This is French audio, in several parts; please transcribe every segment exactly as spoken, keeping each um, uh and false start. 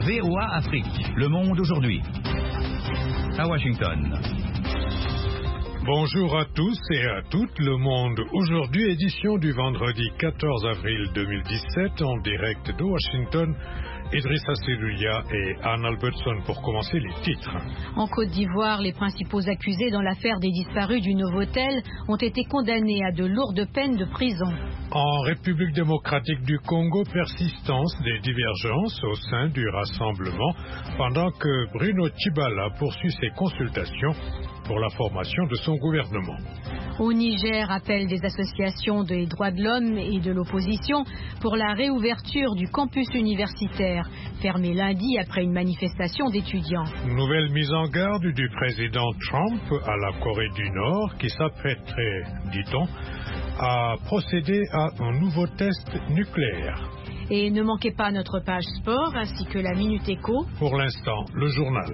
V O A Afrique, Le Monde aujourd'hui. À Washington. Bonjour à tous et à toutes, Le Monde aujourd'hui, édition du vendredi quatorze avril deux mille dix-sept, en direct de Washington. Idrissa Seloulia et Anne Albertson pour commencer les titres. En Côte d'Ivoire, les principaux accusés dans l'affaire des disparus du Novotel ont été condamnés à de lourdes peines de prison. En République démocratique du Congo, persistance des divergences au sein du rassemblement pendant que Bruno Tshibala poursuit ses consultations pour la formation de son gouvernement. Au Niger, appel des associations des droits de l'homme et de l'opposition pour la réouverture du campus universitaire, fermé lundi après une manifestation d'étudiants. Nouvelle mise en garde du président Trump à la Corée du Nord qui s'apprêterait, dit-on, à procéder à un nouveau test nucléaire. Et ne manquez pas notre page sport ainsi que la Minute Éco. Pour l'instant, le journal.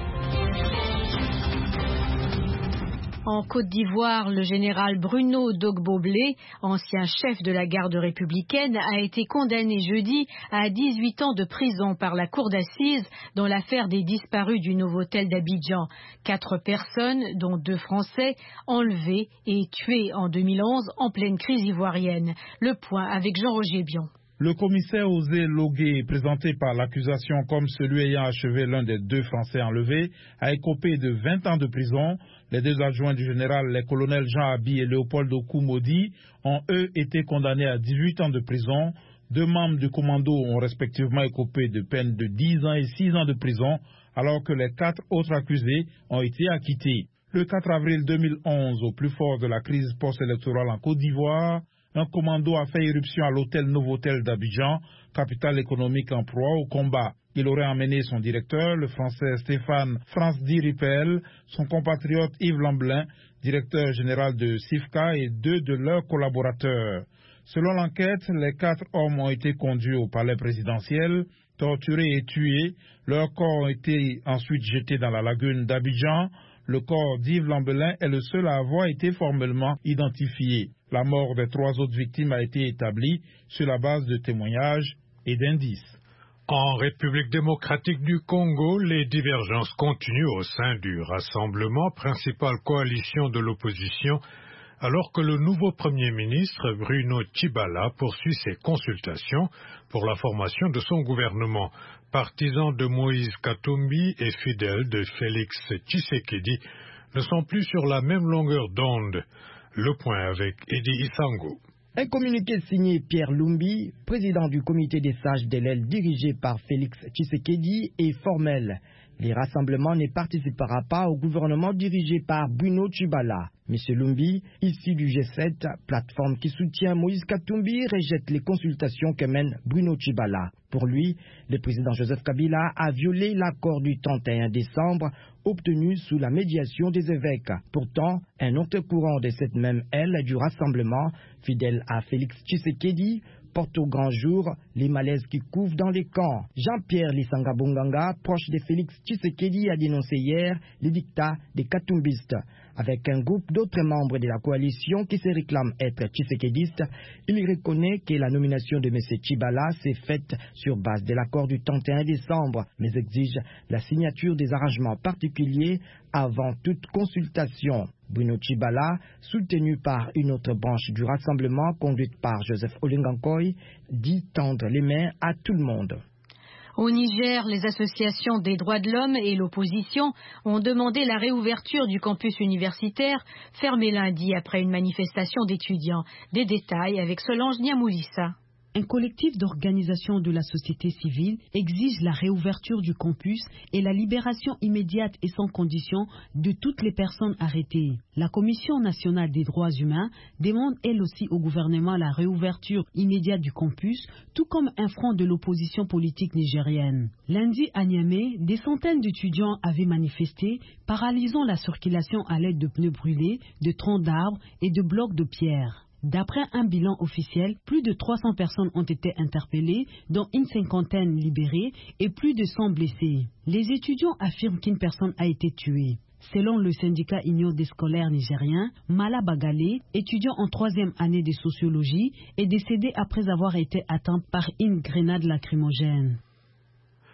En Côte d'Ivoire, le général Bruno Dogbo-Blé, ancien chef de la garde républicaine, a été condamné jeudi à dix-huit ans de prison par la cour d'assises dans l'affaire des disparus du Novotel d'Abidjan. Quatre personnes, dont deux Français, enlevées et tuées en deux mille onze en pleine crise ivoirienne. Le point avec Jean-Roger Bion. Le commissaire Osé Logué, présenté par l'accusation comme celui ayant achevé l'un des deux Français enlevés, a écopé de vingt ans de prison. Les deux adjoints du général, les colonels Jean Abi et Léopold Okoumodi, ont eux été condamnés à dix-huit ans de prison. Deux membres du commando ont respectivement écopé de peines de dix ans et six ans de prison, alors que les quatre autres accusés ont été acquittés. Le quatre avril deux mille onze, au plus fort de la crise post-électorale en Côte d'Ivoire, un commando a fait irruption à l'hôtel Novotel d'Abidjan, capitale économique en proie au combat. Il aurait emmené son directeur, le français Stéphane Franz-Di Ripel, son compatriote Yves Lamblin, directeur général de SIFCA, et deux de leurs collaborateurs. Selon l'enquête, les quatre hommes ont été conduits au palais présidentiel, torturés et tués. Leurs corps ont été ensuite jetés dans la lagune d'Abidjan. Le corps d'Yves Lamblin est le seul à avoir été formellement identifié. La mort des trois autres victimes a été établie sur la base de témoignages et d'indices. En République démocratique du Congo, les divergences continuent au sein du Rassemblement, principale coalition de l'opposition, alors que le nouveau Premier ministre, Bruno Tshibala, poursuit ses consultations pour la formation de son gouvernement. Partisans de Moïse Katumbi et fidèles de Félix Tshisekedi ne sont plus sur la même longueur d'onde. Le point avec Edi Isango. Un communiqué signé Pierre Lumbi, président du comité des sages de l'aile dirigé par Félix Tshisekedi, est formel. Le rassemblement ne participera pas au gouvernement dirigé par Bruno Tshibala. M. Lumbi, issu du G sept, plateforme qui soutient Moïse Katumbi, rejette les consultations que mène Bruno Tshibala. Pour lui, le président Joseph Kabila a violé l'accord du trente et un décembre obtenu sous la médiation des évêques. Pourtant, un autre courant de cette même aile du rassemblement, fidèle à Félix Tshisekedi, porte au grand jour les malaises qui couvrent dans les camps. Jean-Pierre Lisanga Bonganga, proche de Félix Tshisekedi, a dénoncé hier les dictats des Katumbistes. Avec un groupe d'autres membres de la coalition qui se réclament être tshisekédistes, il reconnaît que la nomination de M. Tshibala s'est faite sur base de l'accord du trente et un décembre, mais exige la signature des arrangements particuliers avant toute consultation. Bruno Tshibala, soutenu par une autre branche du rassemblement conduite par Joseph Olengankoy, dit tendre les mains à tout le monde. Au Niger, les associations des droits de l'homme et l'opposition ont demandé la réouverture du campus universitaire, fermé lundi après une manifestation d'étudiants. Des détails avec Solange Niamoulissa. Un collectif d'organisations de la société civile exige la réouverture du campus et la libération immédiate et sans condition de toutes les personnes arrêtées. La Commission nationale des droits humains demande elle aussi au gouvernement la réouverture immédiate du campus, tout comme un front de l'opposition politique nigérienne. Lundi à Niamey, des centaines d'étudiants avaient manifesté, paralysant la circulation à l'aide de pneus brûlés, de troncs d'arbres et de blocs de pierre. D'après un bilan officiel, plus de trois cents personnes ont été interpellées, dont une cinquantaine libérées et plus de cent blessés. Les étudiants affirment qu'une personne a été tuée. Selon le syndicat Union des scolaires nigériens, Mala Bagale, étudiant en troisième année de sociologie, est décédé après avoir été atteint par une grenade lacrymogène.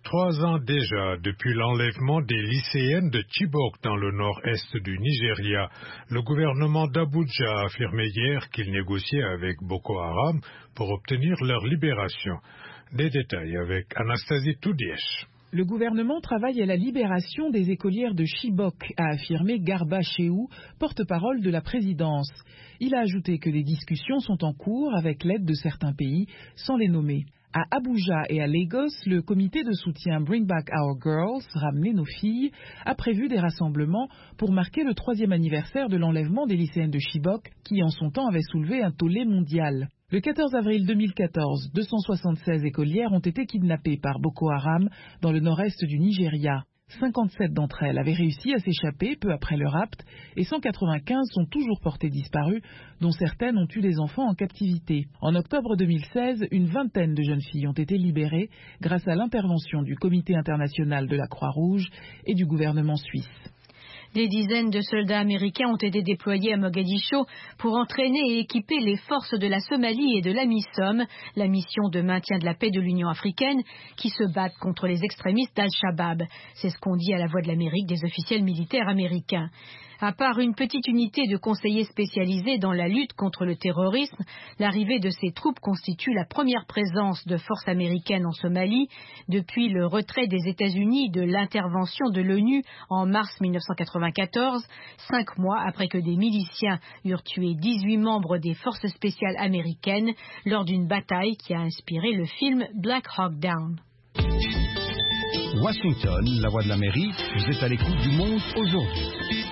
Trois ans déjà depuis l'enlèvement des lycéennes de Chibok dans le nord-est du Nigeria, le gouvernement d'Abuja a affirmé hier qu'il négociait avec Boko Haram pour obtenir leur libération. Des détails avec Anastasie Toudièche. Le gouvernement travaille à la libération des écolières de Chibok, a affirmé Garba Shehu, porte-parole de la présidence. Il a ajouté que les discussions sont en cours avec l'aide de certains pays, sans les nommer. À Abuja et à Lagos, le comité de soutien Bring Back Our Girls, ramener nos filles, a prévu des rassemblements pour marquer le troisième anniversaire de l'enlèvement des lycéennes de Chibok, qui en son temps avaient soulevé un tollé mondial. Le quatorze avril deux mille quatorze, deux cent soixante-seize écolières ont été kidnappées par Boko Haram dans le nord-est du Nigeria. cinquante-sept d'entre elles avaient réussi à s'échapper peu après le rapt et cent quatre-vingt-quinze sont toujours portées disparues, dont certaines ont eu des enfants en captivité. En octobre deux mille seize, une vingtaine de jeunes filles ont été libérées grâce à l'intervention du Comité international de la Croix-Rouge et du gouvernement suisse. Des dizaines de soldats américains ont été déployés à Mogadiscio pour entraîner et équiper les forces de la Somalie et de l'AMISOM, la mission de maintien de la paix de l'Union africaine, qui se battent contre les extrémistes d'Al-Shabaab. C'est ce qu'ont dit à la Voix de l'Amérique des officiels militaires américains. À part une petite unité de conseillers spécialisés dans la lutte contre le terrorisme, l'arrivée de ces troupes constitue la première présence de forces américaines en Somalie depuis le retrait des États-Unis de l'intervention de l'ONU en mars mille neuf cent quatre-vingt-quatorze, cinq mois après que des miliciens eurent tué dix-huit membres des forces spéciales américaines lors d'une bataille qui a inspiré le film Black Hawk Down. Washington, la Voix de l'Amérique, vous êtes à l'écoute du Monde aujourd'hui.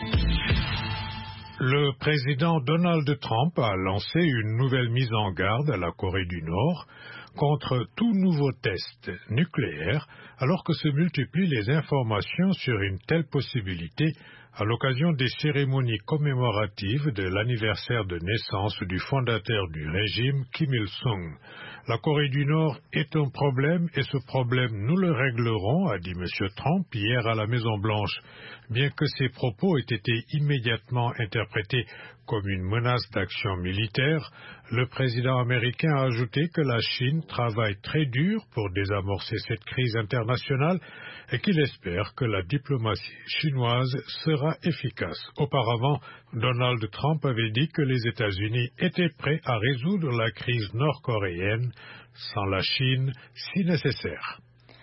Le président Donald Trump a lancé une nouvelle mise en garde à la Corée du Nord contre tout nouveau test nucléaire, alors que se multiplient les informations sur une telle possibilité à l'occasion des cérémonies commémoratives de l'anniversaire de naissance du fondateur du régime, Kim Il-sung. La Corée du Nord est un problème et ce problème nous le réglerons, a dit M. Trump hier à la Maison-Blanche. Bien que ses propos aient été immédiatement interprétés comme une menace d'action militaire, le président américain a ajouté que la Chine travaille très dur pour désamorcer cette crise internationale et qu'il espère que la diplomatie chinoise sera efficace. Auparavant, Donald Trump avait dit que les États-Unis étaient prêts à résoudre la crise nord-coréenne sans la Chine si nécessaire.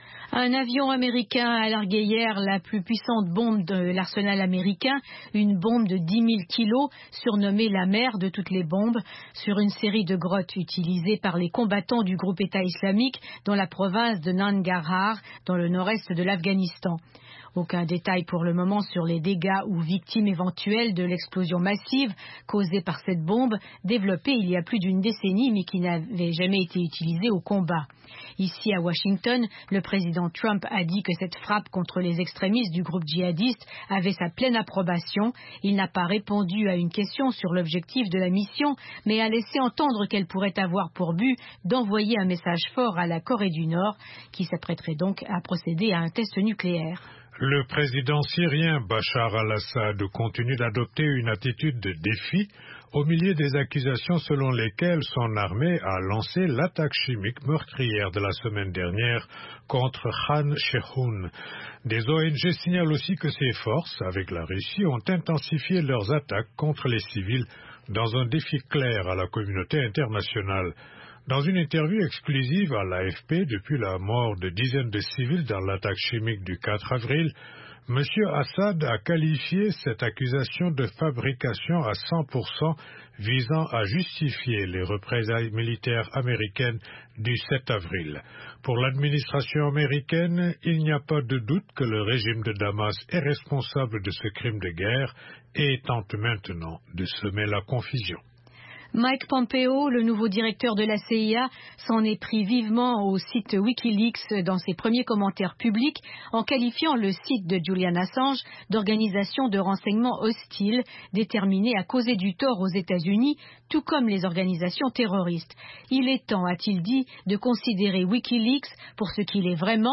Un avion américain a largué hier la plus puissante bombe de l'arsenal américain, une bombe de dix mille kilos, surnommée la mère de toutes les bombes, sur une série de grottes utilisées par les combattants du groupe État islamique dans la province de Nangarhar, dans le nord-est de l'Afghanistan. Aucun détail pour le moment sur les dégâts ou victimes éventuelles de l'explosion massive causée par cette bombe, développée il y a plus d'une décennie mais qui n'avait jamais été utilisée au combat. Ici à Washington, le président Trump a dit que cette frappe contre les extrémistes du groupe djihadiste avait sa pleine approbation. Il n'a pas répondu à une question sur l'objectif de la mission, mais a laissé entendre qu'elle pourrait avoir pour but d'envoyer un message fort à la Corée du Nord, qui s'apprêterait donc à procéder à un test nucléaire. Le président syrien Bachar al-Assad continue d'adopter une attitude de défi au milieu des accusations selon lesquelles son armée a lancé l'attaque chimique meurtrière de la semaine dernière contre Khan Sheikhoun. Des O N G signalent aussi que ces forces, avec la Russie, ont intensifié leurs attaques contre les civils dans un défi clair à la communauté internationale. Dans une interview exclusive à l'A F P depuis la mort de dizaines de civils dans l'attaque chimique du quatre avril, M. Assad a qualifié cette accusation de fabrication à cent pour cent visant à justifier les représailles militaires américaines du sept avril. Pour l'administration américaine, il n'y a pas de doute que le régime de Damas est responsable de ce crime de guerre et tente maintenant de semer la confusion. Mike Pompeo, le nouveau directeur de la C I A, s'en est pris vivement au site Wikileaks dans ses premiers commentaires publics en qualifiant le site de Julian Assange d'organisation de renseignement hostile déterminée à causer du tort aux États-Unis, tout comme les organisations terroristes. Il est temps, a-t-il dit, de considérer Wikileaks pour ce qu'il est vraiment,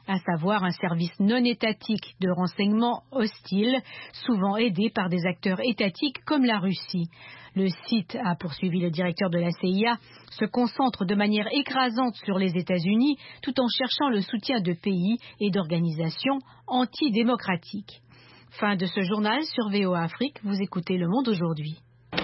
à savoir un service non étatique de renseignement hostile, souvent aidé par des acteurs étatiques comme la Russie. Le site, a poursuivi le directeur de la C I A, se concentre de manière écrasante sur les États-Unis tout en cherchant le soutien de pays et d'organisations antidémocratiques. Fin de ce journal sur V O A Afrique. Vous écoutez Le Monde aujourd'hui.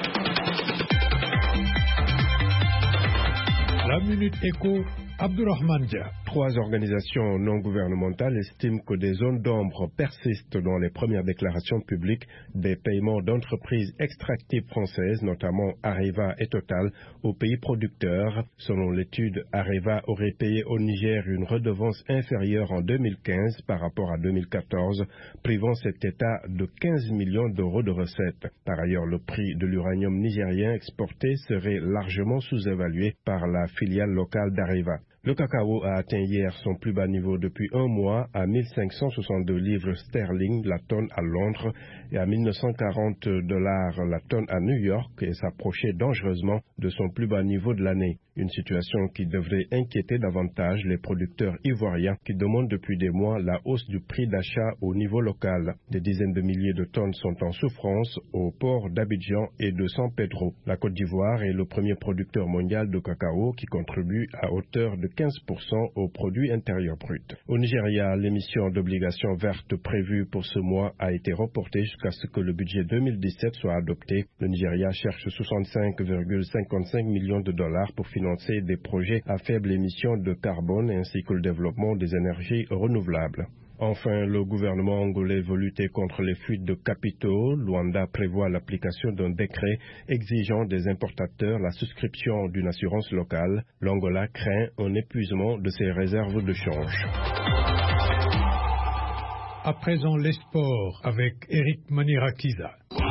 La Minute Éco, Abdurrahman Dia. Trois organisations non gouvernementales estiment que des zones d'ombre persistent dans les premières déclarations publiques des paiements d'entreprises extractives françaises, notamment Areva et Total, aux pays producteurs. Selon l'étude, Areva aurait payé au Niger une redevance inférieure en deux mille quinze par rapport à deux mille quatorze, privant cet État de quinze millions d'euros de recettes. Par ailleurs, le prix de l'uranium nigérien exporté serait largement sous-évalué par la filiale locale d'Areva. Le cacao a atteint hier son plus bas niveau depuis un mois à mille cinq cent soixante-deux livres sterling la tonne à Londres et à mille neuf cent quarante dollars la tonne à New York et s'approchait dangereusement de son plus bas niveau de l'année. Une situation qui devrait inquiéter davantage les producteurs ivoiriens qui demandent depuis des mois la hausse du prix d'achat au niveau local. Des dizaines de milliers de tonnes sont en souffrance au port d'Abidjan et de San Pedro. La Côte d'Ivoire est le premier producteur mondial de cacao qui contribue à hauteur de quinze pour cent au produit intérieur brut. Au Nigeria, l'émission d'obligations vertes prévue pour ce mois a été reportée jusqu'à ce que le budget deux mille dix-sept soit adopté. Le Nigeria cherche soixante-cinq virgule cinquante-cinq millions de dollars pour financer des projets à faible émission de carbone ainsi que le développement des énergies renouvelables. Enfin, le gouvernement angolais veut lutter contre les fuites de capitaux. Luanda prévoit l'application d'un décret exigeant des importateurs la souscription d'une assurance locale. L'Angola craint un épuisement de ses réserves de change. À présent, les sports avec Eric Manirakiza.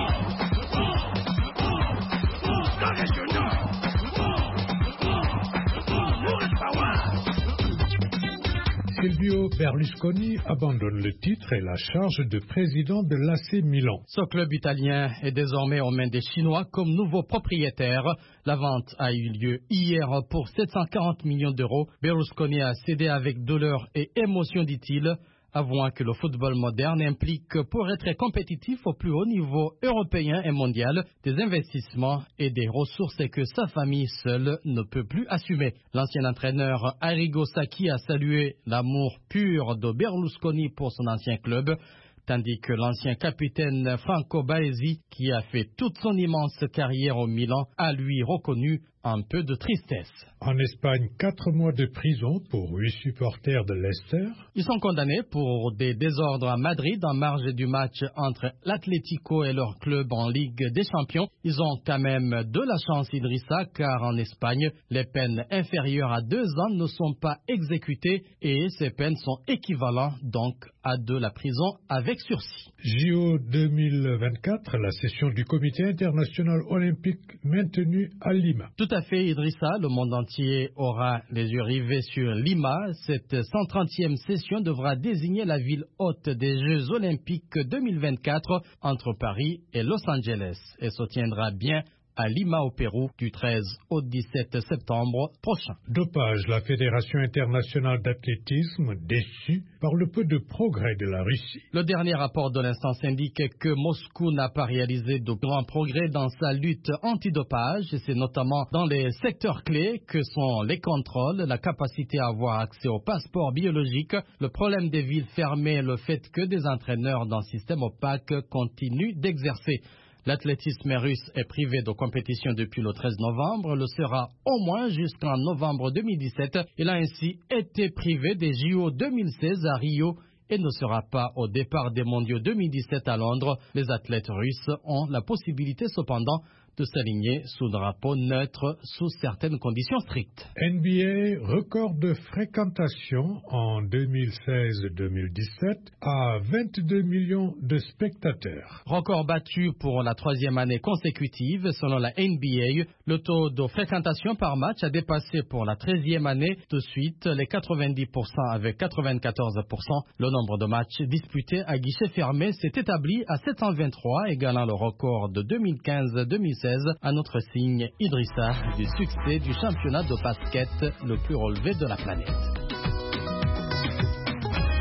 Silvio Berlusconi abandonne le titre et la charge de président de l'A C Milan. Ce club italien est désormais aux mains des Chinois comme nouveau propriétaire. La vente a eu lieu hier pour sept cent quarante millions d'euros. Berlusconi a cédé avec douleur et émotion, dit-il, avouant que le football moderne implique, pour être compétitif au plus haut niveau européen et mondial, des investissements et des ressources que sa famille seule ne peut plus assumer. L'ancien entraîneur Arrigo Sacchi a salué l'amour pur de Berlusconi pour son ancien club, tandis que l'ancien capitaine Franco Baresi, qui a fait toute son immense carrière au Milan, a lui reconnu un peu de tristesse. En Espagne, quatre mois de prison pour huit supporters de Leicester. Ils sont condamnés pour des désordres à Madrid en marge du match entre l'Atlético et leur club en Ligue des Champions. Ils ont quand même de la chance, Idrissa, car en Espagne, les peines inférieures à deux ans ne sont pas exécutées et ces peines sont équivalentes donc à de la prison avec sursis. J O deux mille vingt-quatre, la session du Comité international olympique maintenue à Lima. Tout à fait, Idrissa, le monde entier aura les yeux rivés sur Lima. Cette cent trentième session devra désigner la ville hôte des Jeux olympiques deux mille vingt-quatre entre Paris et Los Angeles et se tiendra bien à Lima au Pérou du treize au dix-sept septembre prochain. Dopage, la Fédération internationale d'athlétisme déçue par le peu de progrès de la Russie. Le dernier rapport de l'instance indique que Moscou n'a pas réalisé de grands progrès dans sa lutte antidopage, et c'est notamment dans les secteurs clés que sont les contrôles, la capacité à avoir accès au passeport biologique, le problème des villes fermées, le fait que des entraîneurs dans le système opaque continuent d'exercer. L'athlétisme russe est privé de compétition depuis le treize novembre, le sera au moins jusqu'en novembre deux mille dix-sept. Il a ainsi été privé des J O deux mille seize à Rio et ne sera pas au départ des mondiaux deux mille dix-sept à Londres. Les athlètes russes ont la possibilité cependant de s'aligner sous drapeau neutre sous certaines conditions strictes. N B A, record de fréquentation en deux mille seize deux mille dix-sept à vingt-deux millions de spectateurs. Record battu pour la troisième année consécutive. Selon la N B A, le taux de fréquentation par match a dépassé pour la treizième année de suite les quatre-vingt-dix pour cent avec quatre-vingt-quatorze pour cent. Le nombre de matchs disputés à guichet fermé s'est établi à sept cent vingt-trois, égalant le record de deux mille quinze deux mille seize. Un autre signe, Idrissa, du succès du championnat de basket le plus relevé de la planète.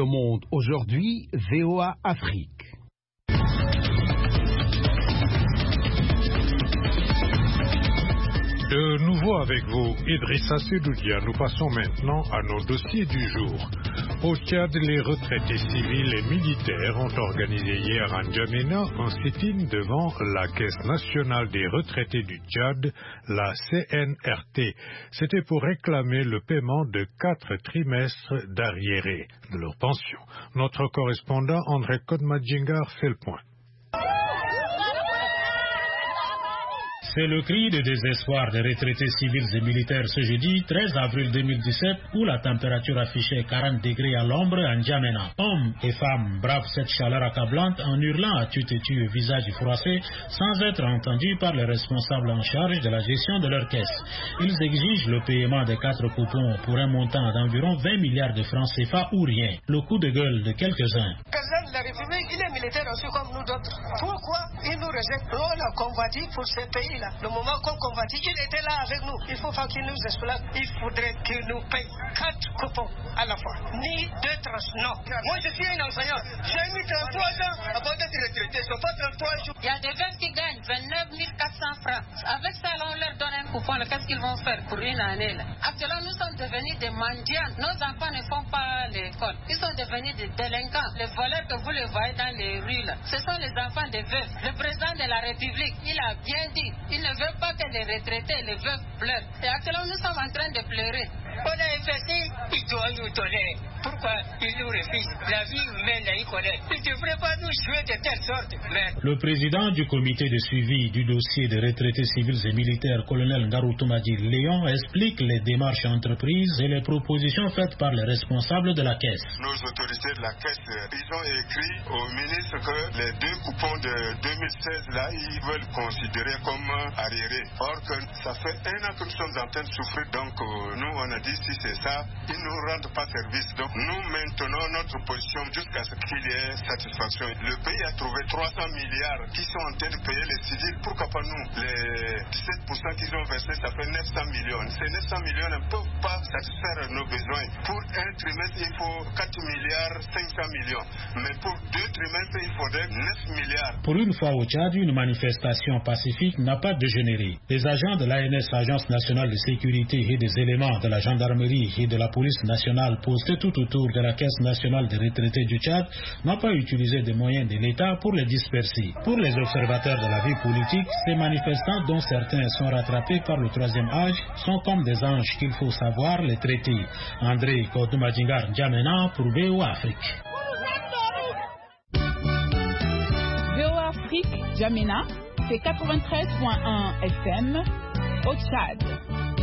Le Monde aujourd'hui, V O A Afrique. De nouveau avec vous, Idrissa Sedoudia. Nous passons maintenant à nos dossiers du jour. Au Tchad, les retraités civils et militaires ont organisé hier à N'Djamena un sit-in devant la Caisse nationale des retraités du Tchad, la C N R T. C'était pour réclamer le paiement de quatre trimestres d'arriérés de leur pension. Notre correspondant André Kodmadjingar fait le point. C'est le cri de désespoir des retraités civils et militaires ce jeudi treize avril deux mille dix-sept où la température affichait quarante degrés à l'ombre à N'Djamena. Hommes et femmes bravent cette chaleur accablante en hurlant à tue-tête, visage froissé, sans être entendus par les responsables en charge de la gestion de leur caisse. Ils exigent le paiement des quatre coupons pour un montant d'environ vingt milliards de francs C F A ou rien. Le coup de gueule de quelques-uns. Le président de la République, il est militaire aussi comme nous d'autres. Pourquoi il nous rejette? On a combattu pour ce pays-là. Le moment qu'on combattit, il était là avec nous. Il faut pas qu'il nous explique. Il faudrait qu'il nous paye quatre coupons à la fois. Ni deux tranches, non. Moi, je suis un enseignant. J'ai mis trente-trois ans avant d'être retraité. Ce sont pas trente-trois jours. Il y a des jeunes qui gagnent vingt-neuf mille quatre cents francs. Avec ça, là, on leur donne un coupon. Qu'est-ce qu'ils vont faire pour une année là? Actuellement, nous sommes devenus des mendiants. Nos enfants ne font pas l'école. Ils sont devenus des délinquants. Les voleurs que vous les voyez dans les rues là, ce sont les enfants des veufs. Le président de la République, il a bien dit. Il ne veut pas que les retraités, les veufs pleurent. Et actuellement, nous sommes en train de pleurer. On a investi, il doit nous donner. Pourquoi il nous refuse? La vie humaine, il connaît. Il ne devrait pas nous jouer de telle sorte. Mais... Le président du comité de suivi du dossier des retraités civils et militaires, colonel Ngaroutoumadi Léon, explique les démarches entreprises et les propositions faites par les responsables de la caisse. Nos autorités de la caisse, ils ont écrit au ministre que les deux coupons de deux mille seize, là, ils veulent considérer comme arriérés. Or que ça fait un an que nous sommes en train de souffrir, donc euh, nous on a dit si c'est ça, ils ne nous rendent pas service. Donc nous maintenons notre position jusqu'à ce qu'il y ait satisfaction. Le pays a trouvé trois cents milliards qui sont en train de payer les civils. Pourquoi pas nous? Les dix-sept pour cent qu'ils ont versé, ça fait neuf cents millions. Ces neuf cents millions ne peuvent pas satisfaire nos besoins. Pour un trimestre, il faut quatre milliards cinq cents millions. Mais pour deux trimestres, il faudrait neuf milliards. Pour une fois au Tchad, une manifestation pacifique n'a pas dégénéré. Les agents de l'A N S, Agence nationale de sécurité, et des éléments de la gendarmerie et de la police nationale postés tout autour de la Caisse nationale des retraités du Tchad n'ont pas utilisé des moyens de l'État pour les disperser. Pour les observateurs de la vie politique, ces manifestants, dont certains sont rattrapés par le troisième âge, sont comme des anges qu'il faut savoir les traiter. André Kodoumadjingar N'Djamena pour V O A Afrique. V O A Afrique, N'Djamena, c'est quatre-vingt-treize point un F M au Tchad.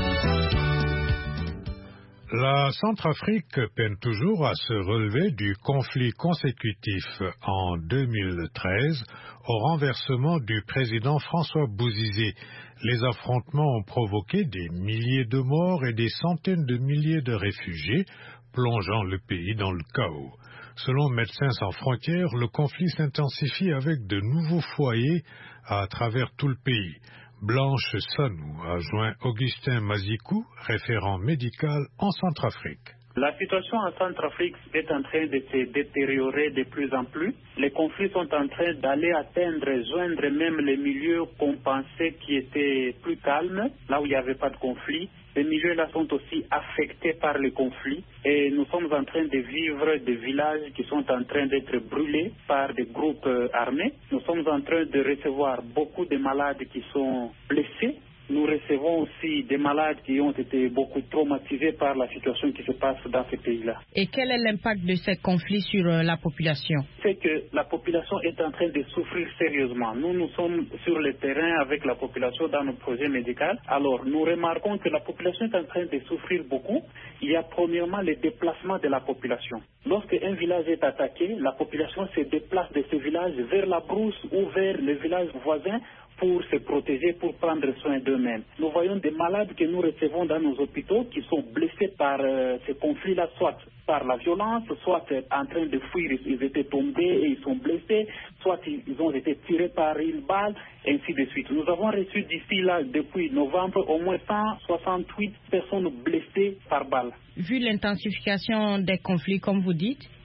La Centrafrique peine toujours à se relever du conflit consécutif en deux mille treize au renversement du président François Bozizé. Les affrontements ont provoqué des milliers de morts et des centaines de milliers de réfugiés, plongeant le pays dans le chaos. Selon Médecins sans frontières, le conflit s'intensifie avec de nouveaux foyers à travers tout le pays. Blanche Sanou a joint Augustin Mazikou, référent médical en Centrafrique. La situation en Centrafrique est en train de se détériorer de plus en plus. Les conflits sont en train d'aller atteindre, joindre même les milieux qu'on pensait qui étaient plus calmes, là où il n'y avait pas de conflit. Ces milieux-là sont aussi affectés par les conflits et nous sommes en train de vivre des villages qui sont en train d'être brûlés par des groupes armés. Nous sommes en train de recevoir beaucoup de malades qui sont blessés. Nous recevons aussi des malades qui ont été beaucoup traumatisés par la situation qui se passe dans ces pays-là. Et quel est l'impact de ces conflits sur la population? C'est que la population est en train de souffrir sérieusement. Nous, nous sommes sur le terrain avec la population dans nos projets médicaux. Alors, nous remarquons que la population est en train de souffrir beaucoup. Il y a premièrement le déplacement de la population. Lorsque un village est attaqué, la population se déplace de ce village vers la brousse ou vers le village voisin pour se protéger, pour prendre soin d'eux-mêmes. Nous voyons des malades que nous recevons dans nos hôpitaux qui sont blessés par euh, ces conflits-là, soit par la violence, soit en train de fuir, ils étaient tombés et ils sont blessés, soit ils ont été tirés par une balle, et ainsi de suite. Nous avons reçu d'ici là, depuis novembre, au moins cent soixante-huit personnes blessées par balle. Vu l'intensification des conflits, comme vous dites,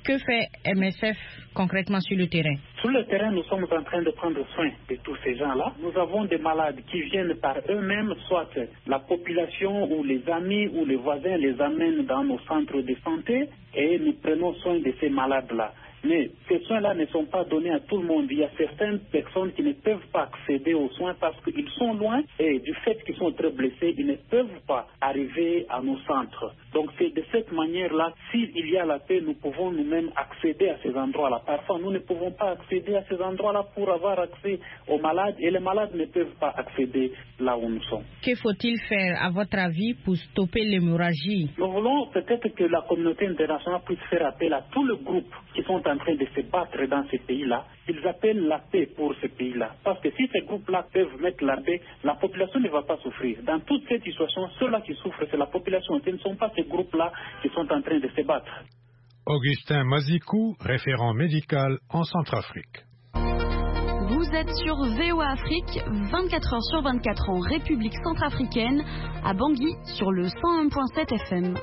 Que fait M S F concrètement sur le terrain? Sur le terrain, nous sommes en train de prendre soin de tous ces gens-là. Nous avons des malades qui viennent par eux-mêmes, soit la population ou les amis ou les voisins les amènent dans nos centres de santé et nous prenons soin de ces malades-là. Mais ces soins-là ne sont pas donnés à tout le monde. Il y a certaines personnes qui ne peuvent pas accéder aux soins parce qu'ils sont loin et du fait qu'ils sont très blessés, ils ne peuvent pas arriver à nos centres. Donc c'est de cette manière-là, s'il y a la paix, nous pouvons nous-mêmes accéder à ces endroits-là. Parfois, nous ne pouvons pas accéder à ces endroits-là pour avoir accès aux malades et les malades ne peuvent pas accéder là où nous sommes. Que faut-il faire, à votre avis, pour stopper l'hémorragie? Nous voulons peut-être que la communauté internationale puisse faire appel à tous les groupes qui sont en train de se battre dans ces pays-là. Ils appellent la paix pour ces pays-là. Parce que si ces groupes-là peuvent mettre la paix, la population ne va pas souffrir. Dans toute cette situation, ceux-là qui souffrent, c'est la population. Ce ne sont pas ces groupes-là qui sont en train de se battre. Augustin Mazikou, référent médical en Centrafrique. Vous êtes sur V O A Afrique, vingt-quatre heures sur vingt-quatre en République centrafricaine, à Bangui, sur le cent un virgule sept F M.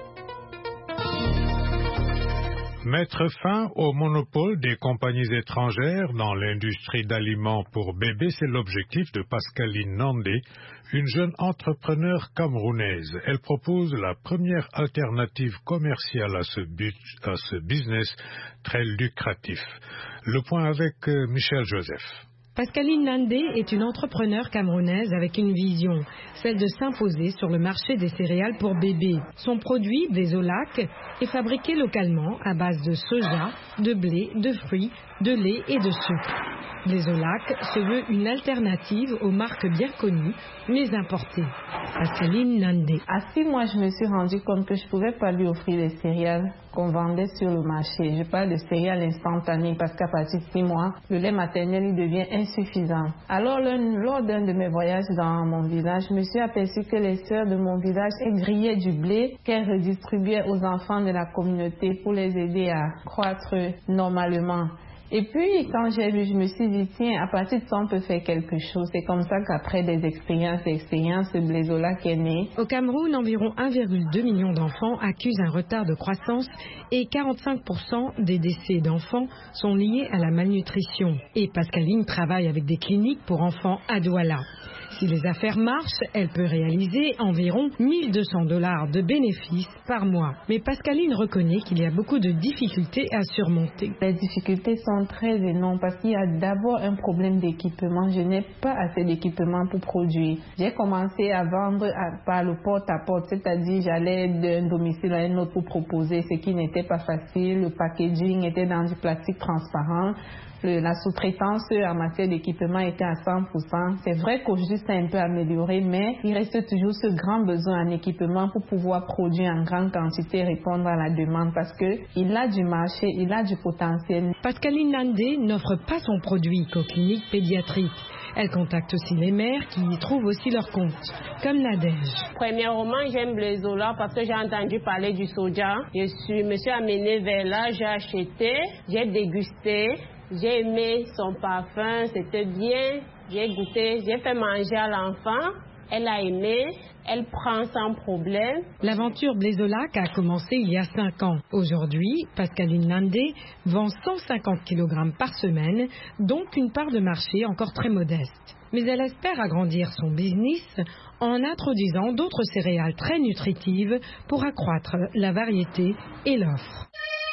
Mettre fin au monopole des compagnies étrangères dans l'industrie d'aliments pour bébés, c'est l'objectif de Pascaline Nandé, une jeune entrepreneure camerounaise. Elle propose la première alternative commerciale à ce, but, à ce business très lucratif. Le point avec euh, Michel Joseph. Pascaline Nandé est une entrepreneure camerounaise avec une vision, celle de s'imposer sur le marché des céréales pour bébés. Son produit, Blésolac, est fabriqué localement à base de soja, de blé, de fruits, de lait et de sucre. Blésolac se veut une alternative aux marques bien connues, mais importées. Pascaline Nandé. À six mois, je me suis rendu compte que je ne pouvais pas lui offrir les céréales qu'on vendait sur le marché. Je parle de céréales instantanées parce qu'à partir de six mois, le lait maternel il devient insuffisant. Alors, lors d'un de mes voyages dans mon village, je me suis aperçu que les sœurs de mon village grillaient du blé qu'elles redistribuaient aux enfants de la communauté pour les aider à croître normalement. Et puis, quand j'ai vu, je me suis dit, tiens, à partir de ça, on peut faire quelque chose. C'est comme ça qu'après des expériences, d'expériences, ce Blésolac est né. Au Cameroun, environ un virgule deux million d'enfants accusent un retard de croissance et quarante-cinq pour cent des décès d'enfants sont liés à la malnutrition. Et Pascaline travaille avec des cliniques pour enfants à Douala. Si les affaires marchent, elle peut réaliser environ mille deux cents dollars de bénéfices par mois. Mais Pascaline reconnaît qu'il y a beaucoup de difficultés à surmonter. Les difficultés sont très énormes parce qu'il y a d'abord un problème d'équipement. Je n'ai pas assez d'équipement pour produire. J'ai commencé à vendre à, par le porte-à-porte, c'est-à-dire j'allais d'un domicile à un autre pour proposer, ce qui n'était pas facile. Le packaging était dans du plastique transparent. Le, la sous-traitance en matière d'équipement était à cent pour cent. C'est vrai qu'aujourd'hui, c'est un peu amélioré, mais il reste toujours ce grand besoin en équipement pour pouvoir produire en grande quantité et répondre à la demande parce qu'il a du marché, il a du potentiel. Pascaline Nandé n'offre pas son produit qu'aux cliniques pédiatriques. Elle contacte aussi les mères qui y trouvent aussi leur compte, comme Nadège. Premièrement, j'aime Blésolac parce que j'ai entendu parler du soja. Je suis, me suis amenée vers là, j'ai acheté, j'ai dégusté. J'ai aimé son parfum, c'était bien, j'ai goûté, j'ai fait manger à l'enfant, elle a aimé, elle prend sans problème. L'aventure Blésolac a commencé il y a cinq ans. Aujourd'hui, Pascaline Nandé vend cent cinquante kilogrammes par semaine, donc une part de marché encore très modeste. Mais elle espère agrandir son business en introduisant d'autres céréales très nutritives pour accroître la variété et l'offre.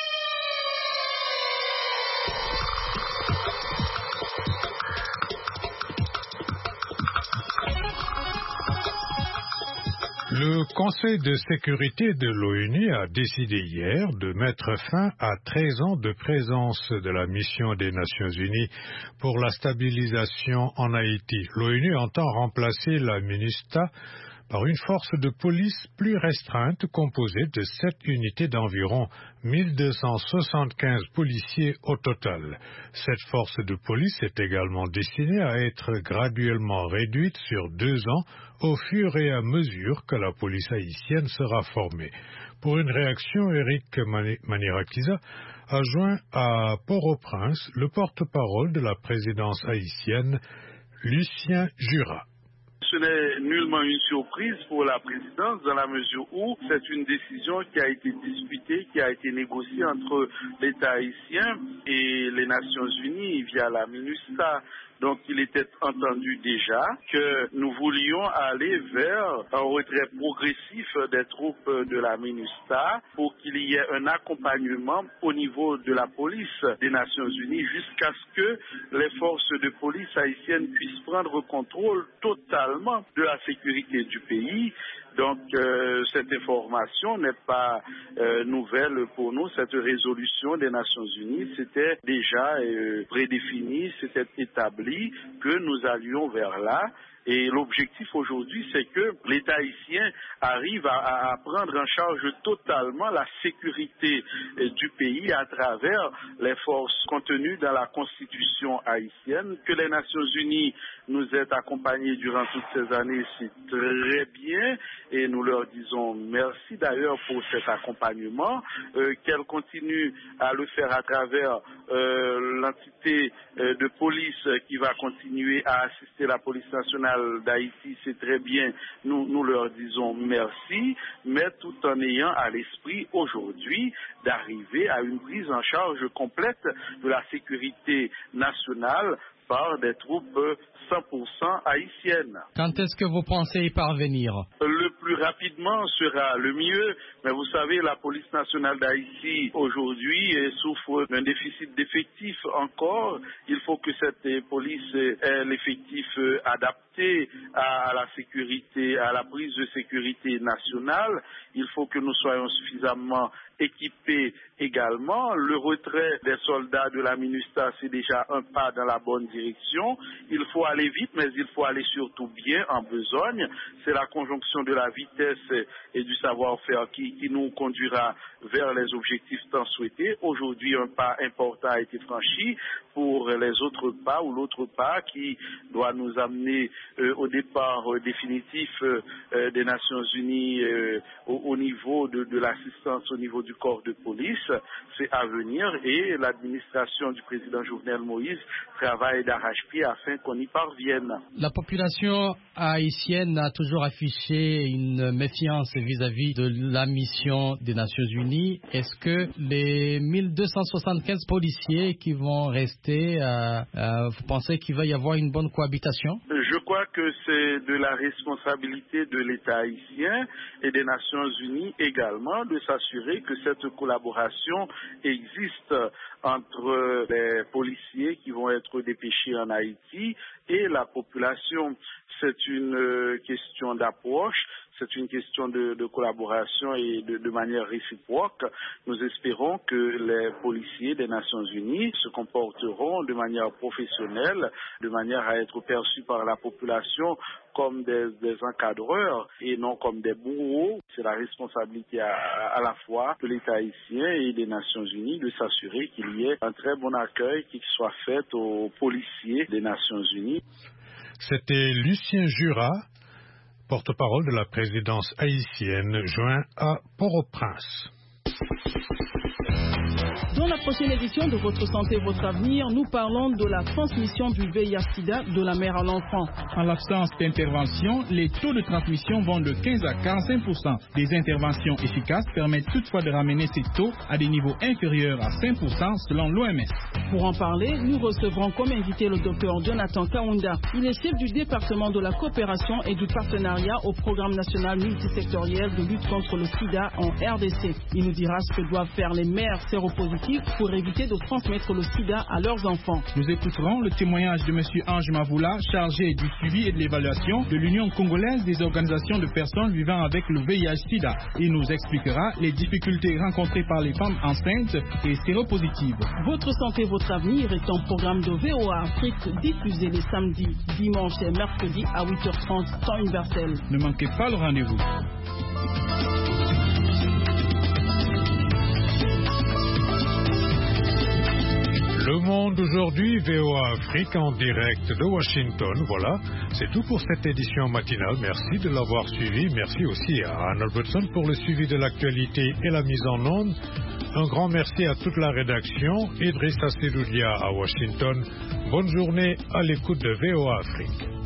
Le Conseil de sécurité de l'ONU a décidé hier de mettre fin à treize ans de présence de la mission des Nations Unies pour la stabilisation en Haïti. L'ONU entend remplacer la MINUSTAH par une force de police plus restreinte composée de sept unités d'environ mille deux cent soixante-quinze policiers au total. Cette force de police est également destinée à être graduellement réduite sur deux ans au fur et à mesure que la police haïtienne sera formée. Pour une réaction, Éric Manirakiza a joint à Port-au-Prince le porte-parole de la présidence haïtienne, Lucien Jura. ce n'est nullement une surprise pour la présidence dans la mesure où c'est une décision qui a été discutée, qui a été négociée entre l'État haïtien et les Nations Unies via la MINUSTAH. Donc il était entendu déjà que nous voulions aller vers un retrait progressif des troupes de la MINUSTAH pour qu'il y ait un accompagnement au niveau de la police des Nations Unies jusqu'à ce que les forces de police haïtiennes puissent prendre contrôle totalement de la sécurité du pays. Donc euh, cette information n'est pas euh, nouvelle pour nous. Cette résolution des Nations Unies, c'était déjà euh, prédéfini, c'était établi que nous allions vers là. Et l'objectif aujourd'hui, c'est que l'État haïtien arrive à, à prendre en charge totalement la sécurité du pays à travers les forces contenues dans la Constitution haïtienne. Que les Nations Unies nous aient accompagnés durant toutes ces années, c'est très bien et nous leur disons merci d'ailleurs pour cet accompagnement. Euh, qu'elles continuent à le faire à travers euh, l'entité euh, de police qui va continuer à assister la police nationale d'Haïti, c'est très bien, nous, nous leur disons merci, mais tout en ayant à l'esprit aujourd'hui d'arriver à une prise en charge complète de la sécurité nationale par des troupes cent pour cent haïtiennes. Quand est-ce que vous pensez y parvenir? Le plus rapidement sera le mieux, mais vous savez, la police nationale d'Haïti aujourd'hui souffre d'un déficit d'effectifs encore. Il faut que cette police ait l'effectif adapté à la sécurité, à la prise de sécurité nationale. Il faut que nous soyons suffisamment équipés également. Le retrait des soldats de la MINUSTAH, c'est déjà un pas dans la bonne direction. Il faut aller vite, mais il faut aller surtout bien en besogne. C'est la conjonction de la vitesse et du savoir-faire qui, qui nous conduira vers les objectifs tant souhaités. Aujourd'hui, un pas important a été franchi pour les autres pas ou l'autre pas qui doit nous amener euh, au départ euh, définitif euh, des Nations Unies euh, au, au niveau de, de l'assistance, au niveau du corps de police. C'est à venir et l'administration du président Jovenel Moïse travaille d'arrache-pied afin qu'on y parvienne. La population haïtienne a toujours affiché une méfiance vis-à-vis de la mission des Nations Unies. Est-ce que les mille deux cent soixante-quinze policiers qui vont rester, euh, euh, vous pensez qu'il va y avoir une bonne cohabitation? Je crois que c'est de la responsabilité de l'État haïtien et des Nations Unies également de s'assurer que cette collaboration existe entre les policiers qui vont être dépêchés en Haïti et la population. C'est une question d'approche, c'est une question de, de collaboration et de, de manière réciproque. Nous espérons que les policiers des Nations Unies se comporteront de manière professionnelle, de manière à être perçus par la population comme des, des encadreurs et non comme des bourreaux. C'est la responsabilité à, à la fois de l'État haïtien et des Nations Unies de s'assurer qu'il y ait un très bon accueil qui soit fait aux policiers des Nations Unies. C'était Lucien Jura, porte-parole de la présidence haïtienne, joint à Port-au-Prince. Dans la prochaine édition de Votre Santé, Votre Avenir, nous parlons de la transmission du V I H sida de la mère à l'enfant. En l'absence d'intervention, les taux de transmission vont de quinze à quarante-cinq pour cent. Des interventions efficaces permettent toutefois de ramener ces taux à des niveaux inférieurs à cinq pour cent selon l'O M S. Pour en parler, nous recevrons comme invité le docteur Jonathan Kaunda. Il est chef du département de la coopération et du partenariat au programme national multisectoriel de lutte contre le sida en R D C. Il nous dira ce que doivent faire les mères séropositives pour éviter de transmettre le sida à leurs enfants. Nous écouterons le témoignage de M. Ange Mavoula, chargé du suivi et de l'évaluation de l'Union congolaise des organisations de personnes vivant avec le V I H sida. Il nous expliquera les difficultés rencontrées par les femmes enceintes et séropositives. Votre santé, votre avenir est un programme de V O A Afrique diffusé les samedis, dimanches et mercredis à huit heures trente, temps universel. Ne manquez pas le rendez-vous. Le Monde aujourd'hui, V O A Afrique en direct de Washington. Voilà, c'est tout pour cette édition matinale. Merci de l'avoir suivi. Merci aussi à Anne Albertson pour le suivi de l'actualité et la mise en onde. Un grand merci à toute la rédaction. Idrissa Sedoudia à Washington. Bonne journée à l'écoute de V O A Afrique.